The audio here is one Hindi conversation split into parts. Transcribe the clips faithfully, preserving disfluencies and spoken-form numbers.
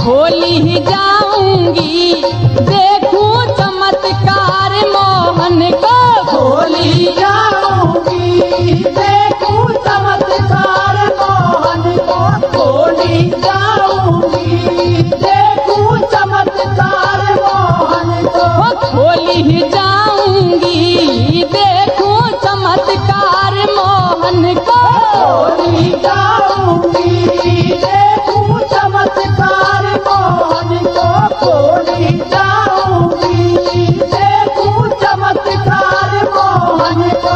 खोली ही जाऊंगी देखूं चमत्कार मोहन को, खोली जाऊंगी देखूं चमत्कार मोहन को, खोली जाऊंगी देखूं चमत्कार मोहन को, खोली ही जाऊंगी देखूं चमत्कार मोहन को, खोली जाऊंगी देखूं चमत्कार मोहन को, खोली जाऊंगी देखूं चमत्कार मोहन को।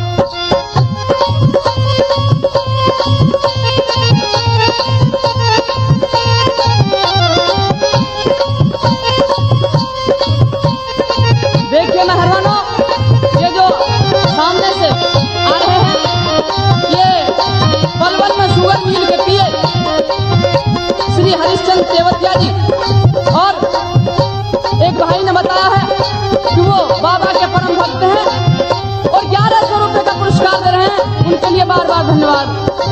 देखिए मेहरबानों, ये जो सामने से आ रहे हैं ये पलवल में शुगर मिल के पिए श्री हरिश्चंद्र तेवतिया जी, और एक भाई ने बताया है कि वो बाबा के परम भक्त हैं और ग्यारह सौ रुपए का पुरस्कार दे रहे हैं, उनके लिए बार बार धन्यवाद।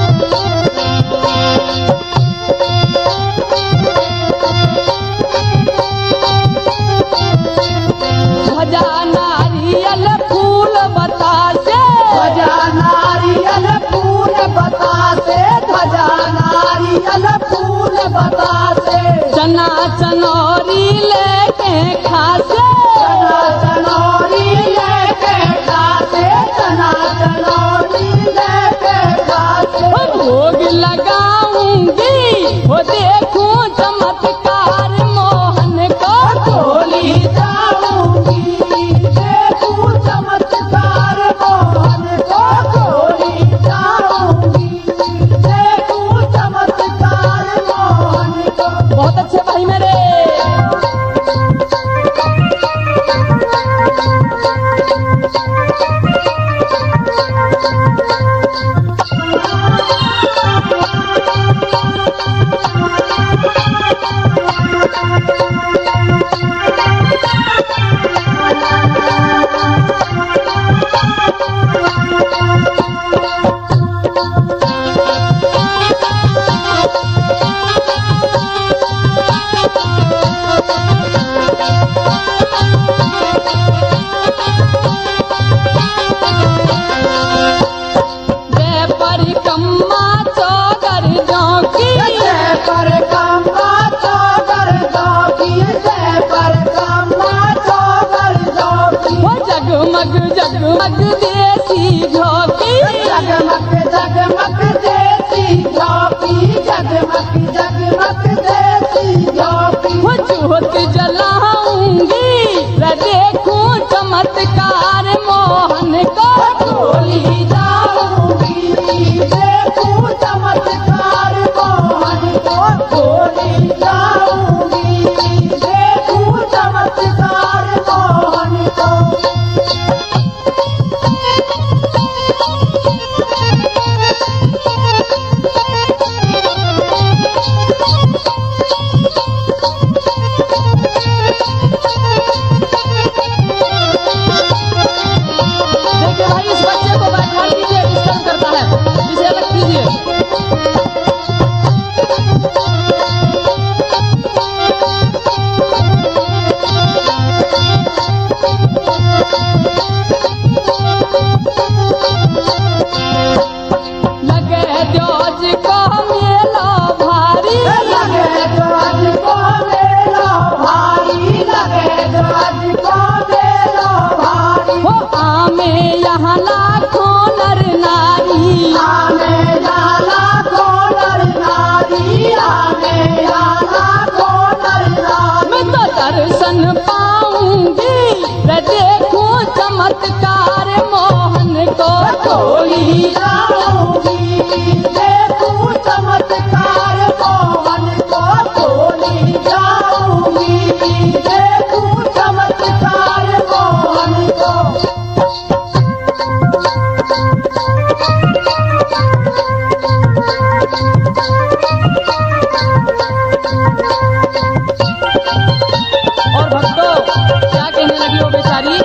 भजा नारियल फूल बतासे, भजा नारियल फूल बतासे, भजा नारियल फूल बतासे, चना चनौरी लेके खासे, चना चनौरी लेके खासे, चना चनौरी लेके खासे, भोग लगाऊंगी वो देखूं चमत्कार मोहन को, खोली जाऊंगी देखूं चमत्कार मोहन को, खोली जाऊंगी देखूं चमत्कार मोहन को। बहुत अच्छे भाई मेरे। जय परिक्रमा चौगर जौकी, जय परिक्रमा चौगर जौकी, जय परिक्रमा चौगर जौकी, वो जगमग जगमग देसी झोंकी, जगमग जगमग देसी झोंकी, जगमग जगमग देसी झोंकी, वो ज्योत जलाऊंगी रे देखूं चमत्कार मोहन को, खोली जाऊंगी देखूं चमत्कार मोहन को, खोली जाऊंगी देखूं चमत्कार मोहन को। देखिए भाई इस बच्चे को बैठा कीजिए, डिस्टर्ब करता है, इसे अलग कीजिए। लगे जोज को मेला भारी, लगे जज को मेला भारी, लगे जज को मेला भारी, वो आमे यहाँ लाखों नर नारी, आने लाला को नर नारी, आने लाला को नर नारी, मैं तो दर्शन पाऊंगी रे देखूं चमत्कार मोहन को, खोली जाऊंगी देखूं चमत्कार मोहन को, खोली जाऊंगी देखूं चमत्कार मोहन को। और भक्तों क्या कहने लगी वो बेचारी,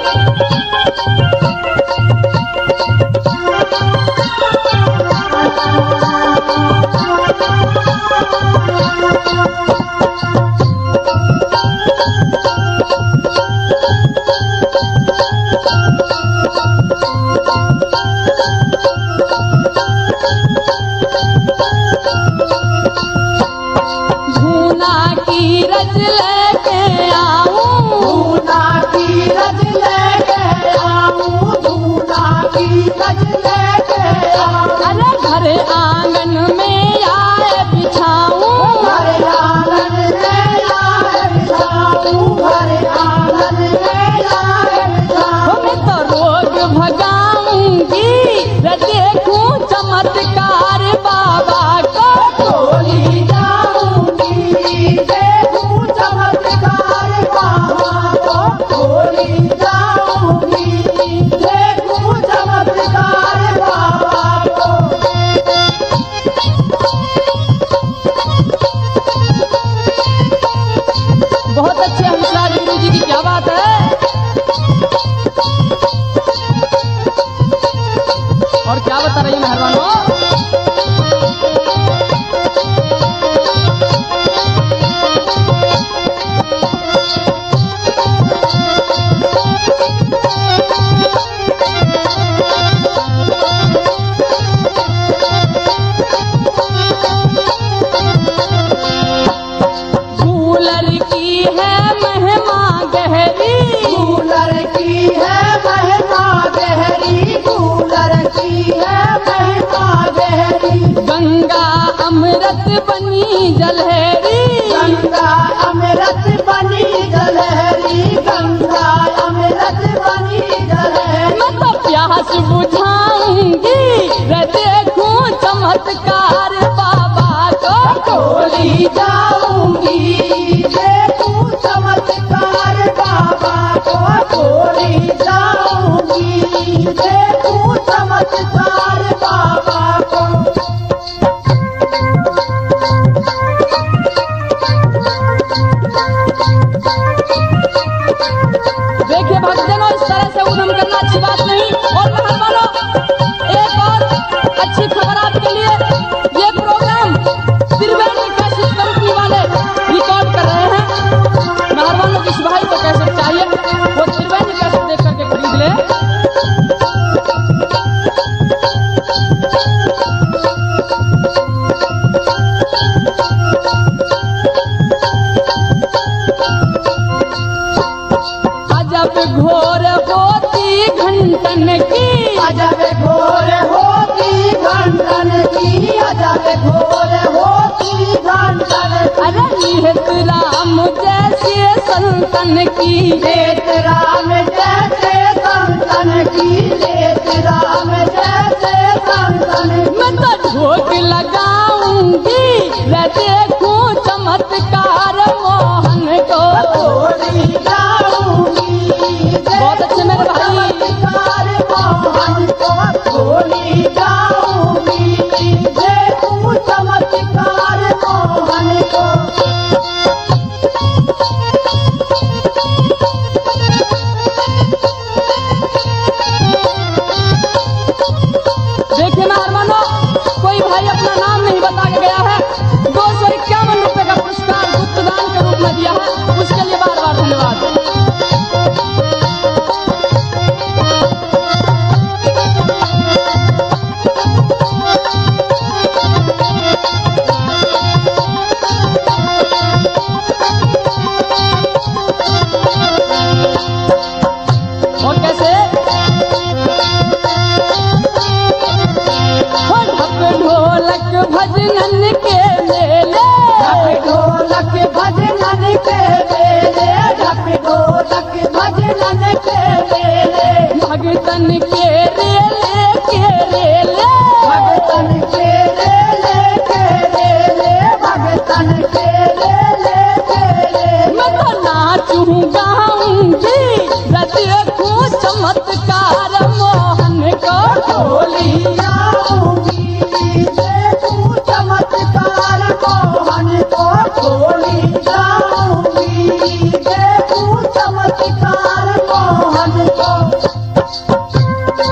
की रज लेके आऊं, दूना की रज लेके आऊं, दूना की रज लेके आऊं। अरे घर आंगन में आए बिछाऊं, घर आंगन में आए बिछाऊं, घर आंगन में आए बिछाऊं। मैं तो रोग भगाऊंगी रे देखूं चमत्कार बाबा को, टोली जाऊंगी देखूं चमत्कार बाबा को, टोली जाऊंगी देखूं चमत्कार बाबा को। बहुत अच्छे हंसराज गुरु जी की क्या बात है। और क्या बता रही है मेहरबानों। कूलर की है महिमा गहरी, कूलर की है महिमा गहरी, कूलर की है महिमा गहरी। गंगा अमृत बनी जलहरी, गंगा अमृत बनी जलहरी, गंगा अमृत बनी जलहरी। मैं तो प्यास बुझाऊंगी रे देखूं चमत्कार बाबा को, टोली जाऊंगी देखूं चमत्कार बाबा को, टोली जाऊंगी देखूं चमत्कार बाबा को। देखिए भक्तजनों, इस तरह से उद्यम करना अच्छी बात नहीं। और मेहरबानों, एक और अच्छी खबर आपके लिए, ये प्रोग्राम त्रिवेणी कैसेट कंपनी वाले रिकॉर्ड कर रहे हैं। मेहरबानों, किस भाई को कैसेट चाहिए वो त्रिवेणी कैसेट देख करके खरीद ले। अजब घोर होती घंटन की, अजब घोर होती घंटन की, अजब घोर होती घंटन की। अरे निहित राम जैसे संतन की, लेत राम जैसे संतन की, लेत राम जैसे संतन की। मैं तो झोंक लगाऊंगी रे देखूं चमत्कार मोहन को। टोली जाऊंगी बहुत अच्छे मेरे भाई। चमत्कार मोहन को, टोली जाऊंगी देखूं चमत्कार मोहन को। देखिए मेहरबानों, कोई भाई अपना नाम नहीं बता के गया है, दो सौ इक्यावन रुपए का पुरस्कार गुप्तदान के रूप में दिया है, उसके लिए बार बार धन्यवाद। और कैसे हो ढप ढोलक भजनन के मेले, ढक ढोलक भजनन के मेले, ढक ढोलक भजनन के मेले। भगतन के रेले के रेले, भगतन के रेले के रेले, भगतन के रेले के रेले। मैं तो नाचूं गाऊंगी रे देखूं चमत्कार मोहन को। टोली जाऊंगी देखूं चमत्कार मोहन को, टोली जाऊंगी देखूं चमत्कार मोहन को।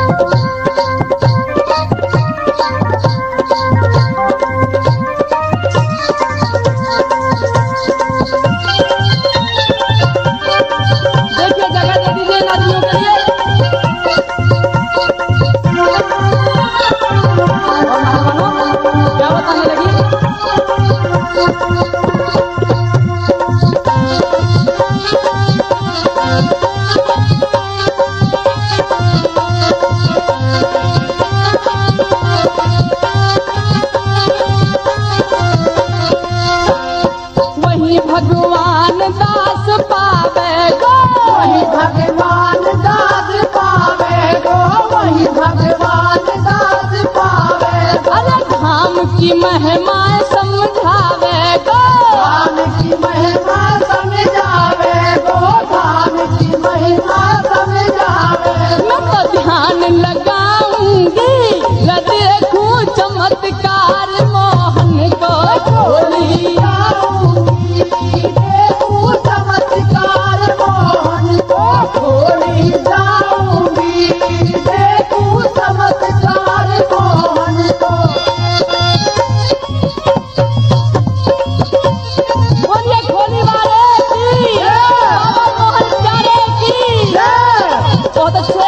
भगवान दास पावे गो वही भगवान दास पावे गो वही भगवान दास पावे गो अरे धाम की महिमा समझावे गो धाम की महिमा समझावे गो धाम की महिमा समझावे मैं तो ध्यान लगाऊंगी न देखूं चमत्कार मोहन को खोली जाऊंगी देखूं चमत्कार मोहन को खोली जाऊंगी देखूं चमत्कार मोहन को बोलिए खोली वाले की बाबा मोहन प्यारे की बहुत अच्छे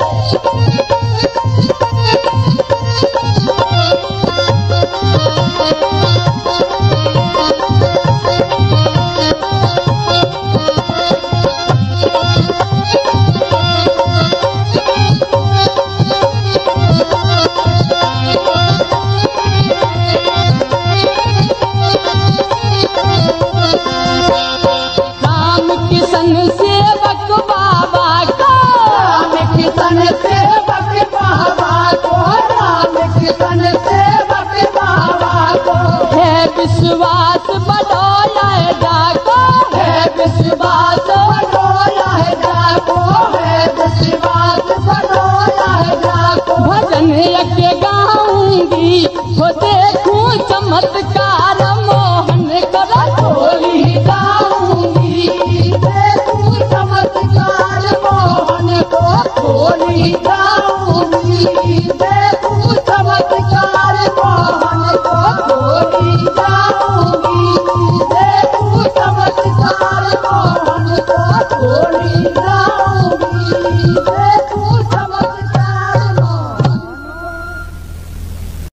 राम किशन सेवक बाबा का राम किशन सेवक बाबा को राम किशन सेवक बाबा को है विश्वास बढ़ाया जाको है विश्वास बढ़ोया है जाको है विश्वास बढ़ोया है जाको भजन के गाऊंगी वो देखूं चमत्कार मोहन कर खोली जाऊंगी देखूं चमत्कार मोहन को खोली जाऊंगी देखूं चमत्कार मोहन को खोली जाऊंगी देखूं चमत्कार मोहन को खोली जाऊंगी